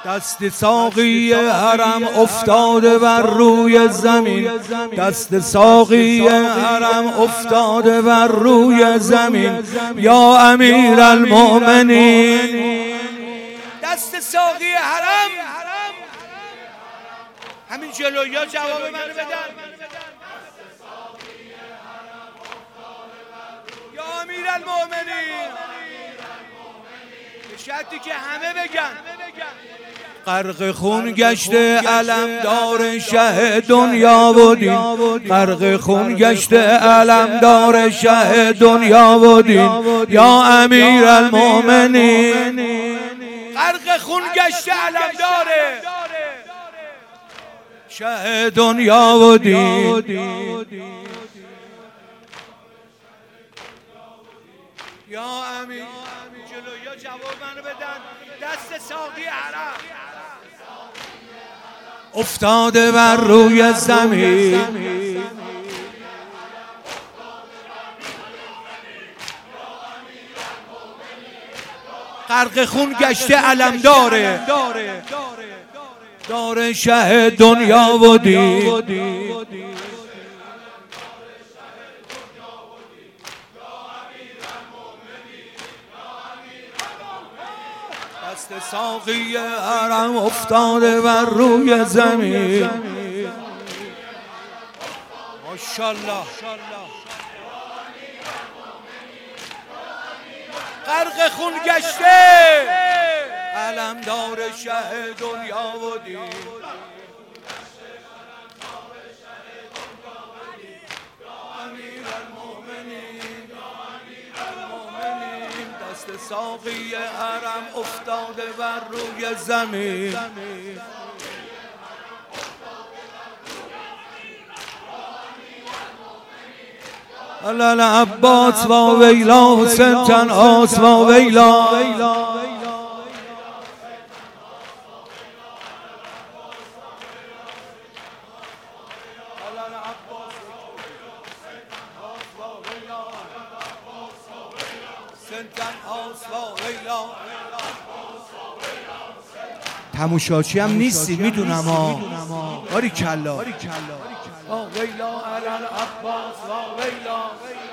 دست ساقی حرم افتاده بر روی زمین، دست ساقی حرم افتاده بر روی زمین. یا امیر المؤمنین، دست ساقی حرم همین جلویا جواب منو بدن. یا امیر المؤمنین، به شرطی که همه بگن. غرق خون گشته علمدار شه دنیا و دین، غرق خون گشته علمدار شه دنیا و دین. یا امیر المؤمنین، غرق خون گشته علمدار شه دنیا و دین. یا امیر، جلویا جواب منو بدن. دست ساقی حرم افتاده بر روی زمین، غرق خون گشته علمدار دار شه دنیا و دین. دست ساقی حرم افتاده بر روی زمین. ماشاءالله. غرق خون گشته علمدار شه دنیا و دین. دست ساقی حرم افتاده بر روی زمین. العباس و ویلا، حسین تنهاست و ویلا. تماشاچی هم نیستی میدونم ها. باریکلا. ویلا العباس و ویلا.